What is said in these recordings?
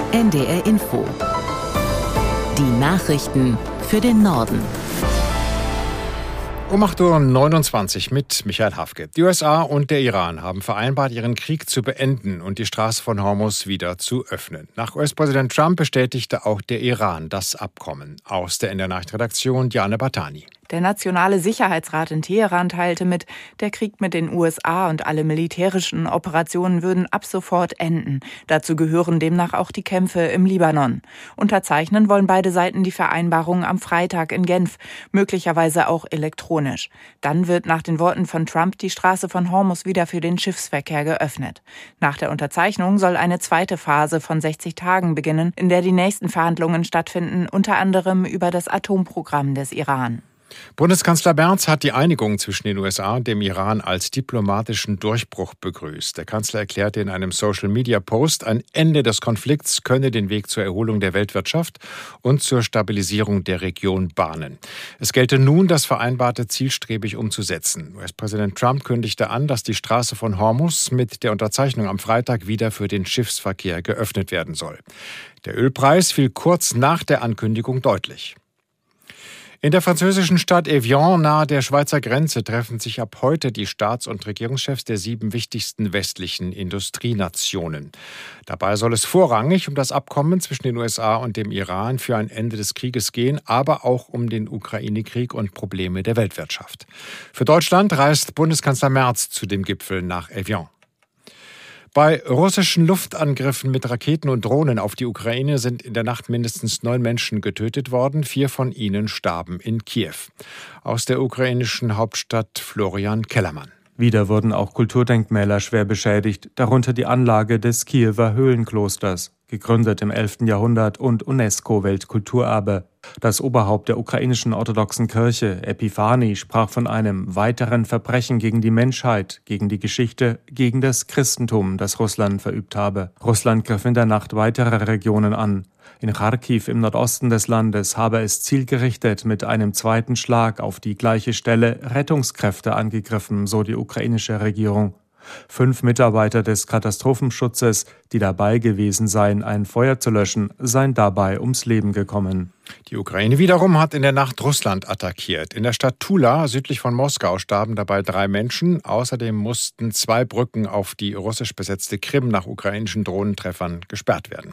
NDR Info. Die Nachrichten für den Norden. Um 8:29 Uhr mit Michael Hafke. Die USA und der Iran haben vereinbart, ihren Krieg zu beenden und die Straße von Hormuz wieder zu öffnen. Nach US-Präsident Trump bestätigte auch der Iran das Abkommen. Aus der NDR-Nachrichtenredaktion Diane Bartani. Der Nationale Sicherheitsrat in Teheran teilte mit, der Krieg mit den USA und alle militärischen Operationen würden ab sofort enden. Dazu gehören demnach auch die Kämpfe im Libanon. Unterzeichnen wollen beide Seiten die Vereinbarung am Freitag in Genf, möglicherweise auch elektronisch. Dann wird nach den Worten von Trump die Straße von Hormuz wieder für den Schiffsverkehr geöffnet. Nach der Unterzeichnung soll eine zweite Phase von 60 Tagen beginnen, in der die nächsten Verhandlungen stattfinden, unter anderem über das Atomprogramm des Iran. Bundeskanzler Merz hat die Einigung zwischen den USA und dem Iran als diplomatischen Durchbruch begrüßt. Der Kanzler erklärte in einem Social-Media-Post, ein Ende des Konflikts könne den Weg zur Erholung der Weltwirtschaft und zur Stabilisierung der Region bahnen. Es gelte nun, das Vereinbarte zielstrebig umzusetzen. US-Präsident Trump kündigte an, dass die Straße von Hormuz mit der Unterzeichnung am Freitag wieder für den Schiffsverkehr geöffnet werden soll. Der Ölpreis fiel kurz nach der Ankündigung deutlich. In der französischen Stadt Evian nahe der Schweizer Grenze treffen sich ab heute die Staats- und Regierungschefs der 7 wichtigsten westlichen Industrienationen. Dabei soll es vorrangig um das Abkommen zwischen den USA und dem Iran für ein Ende des Krieges gehen, aber auch um den Ukraine-Krieg und Probleme der Weltwirtschaft. Für Deutschland reist Bundeskanzler Merz zu dem Gipfel nach Evian. Bei russischen Luftangriffen mit Raketen und Drohnen auf die Ukraine sind in der Nacht mindestens 9 Menschen getötet worden. 4 von ihnen starben in Kiew. Aus der ukrainischen Hauptstadt Florian Kellermann. Wieder wurden auch Kulturdenkmäler schwer beschädigt, darunter die Anlage des Kiewer Höhlenklosters, gegründet im 11. Jahrhundert und UNESCO-Weltkulturerbe. Das Oberhaupt der ukrainischen orthodoxen Kirche, Epiphani, sprach von einem weiteren Verbrechen gegen die Menschheit, gegen die Geschichte, gegen das Christentum, das Russland verübt habe. Russland griff in der Nacht weitere Regionen an. In Charkiw im Nordosten des Landes habe es zielgerichtet mit einem zweiten Schlag auf die gleiche Stelle Rettungskräfte angegriffen, so die ukrainische Regierung. 5 Mitarbeiter des Katastrophenschutzes, die dabei gewesen seien, ein Feuer zu löschen, seien dabei ums Leben gekommen. Die Ukraine wiederum hat in der Nacht Russland attackiert. In der Stadt Tula, südlich von Moskau, starben dabei 3 Menschen. Außerdem mussten 2 Brücken auf die russisch besetzte Krim nach ukrainischen Drohnentreffern gesperrt werden.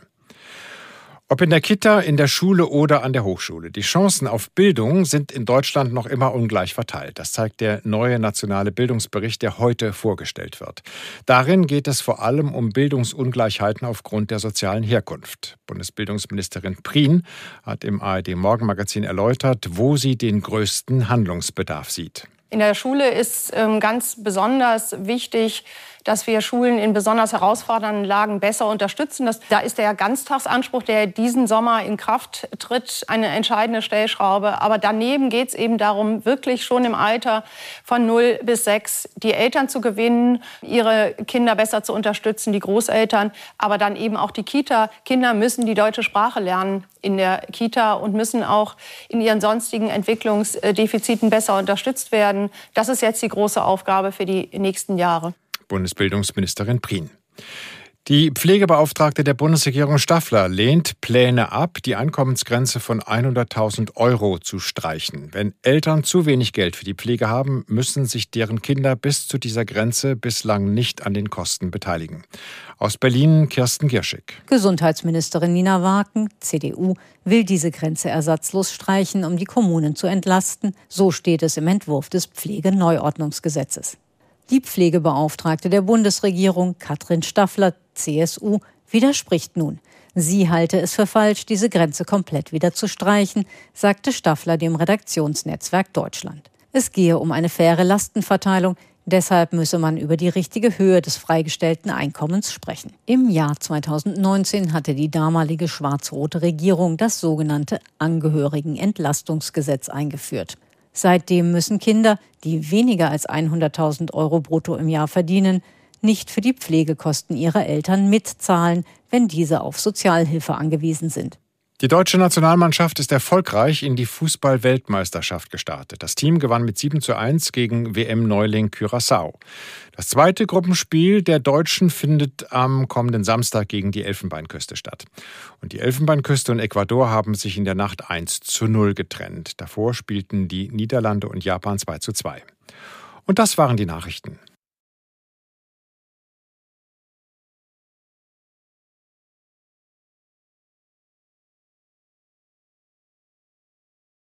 Ob in der Kita, in der Schule oder an der Hochschule. Die Chancen auf Bildung sind in Deutschland noch immer ungleich verteilt. Das zeigt der neue nationale Bildungsbericht, der heute vorgestellt wird. Darin geht es vor allem um Bildungsungleichheiten aufgrund der sozialen Herkunft. Bundesbildungsministerin Prien hat im ARD-Morgenmagazin erläutert, wo sie den größten Handlungsbedarf sieht. In der Schule ist ganz besonders wichtig, dass wir Schulen in besonders herausfordernden Lagen besser unterstützen. Da ist der Ganztagsanspruch, der diesen Sommer in Kraft tritt, eine entscheidende Stellschraube. Aber daneben geht es eben darum, wirklich schon im Alter von 0 bis 6 die Eltern zu gewinnen, ihre Kinder besser zu unterstützen, die Großeltern, aber dann eben auch die Kita. Kinder müssen die deutsche Sprache lernen in der Kita und müssen auch in ihren sonstigen Entwicklungsdefiziten besser unterstützt werden. Das ist jetzt die große Aufgabe für die nächsten Jahre. Bundesbildungsministerin Prien. Die Pflegebeauftragte der Bundesregierung Staffler lehnt Pläne ab, die Einkommensgrenze von 100.000 € zu streichen. Wenn Eltern zu wenig Geld für die Pflege haben, müssen sich deren Kinder bis zu dieser Grenze bislang nicht an den Kosten beteiligen. Aus Berlin Kirsten Gierschik. Gesundheitsministerin Nina Waken, CDU, will diese Grenze ersatzlos streichen, um die Kommunen zu entlasten. So steht es im Entwurf des Pflegeneuordnungsgesetzes. Die Pflegebeauftragte der Bundesregierung, Katrin Staffler, CSU, widerspricht nun. Sie halte es für falsch, diese Grenze komplett wieder zu streichen, sagte Staffler dem Redaktionsnetzwerk Deutschland. Es gehe um eine faire Lastenverteilung, deshalb müsse man über die richtige Höhe des freigestellten Einkommens sprechen. Im Jahr 2019 hatte die damalige schwarz-rote Regierung das sogenannte Angehörigenentlastungsgesetz eingeführt. Seitdem müssen Kinder, die weniger als 100.000 € brutto im Jahr verdienen, nicht für die Pflegekosten ihrer Eltern mitzahlen, wenn diese auf Sozialhilfe angewiesen sind. Die deutsche Nationalmannschaft ist erfolgreich in die Fußball-Weltmeisterschaft gestartet. Das Team gewann mit 7:1 gegen WM-Neuling Curaçao. Das zweite Gruppenspiel der Deutschen findet am kommenden Samstag gegen die Elfenbeinküste statt. Und die Elfenbeinküste und Ecuador haben sich in der Nacht 1:0 getrennt. Davor spielten die Niederlande und Japan 2:2. Und das waren die Nachrichten.